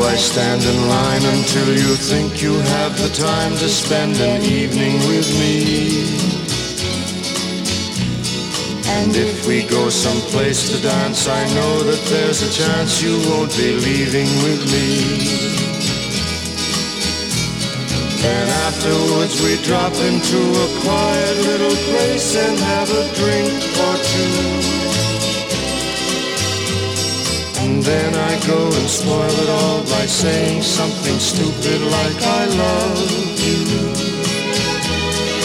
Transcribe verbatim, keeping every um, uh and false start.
I stand in line until you think you have the time to spend an evening with me. And if we go someplace to dance, I know that there's a chance you won't be leaving with me. Then afterwards we drop into a quiet little place and have a drink or two. And then I go and spoil it all by saying something stupid like I love you.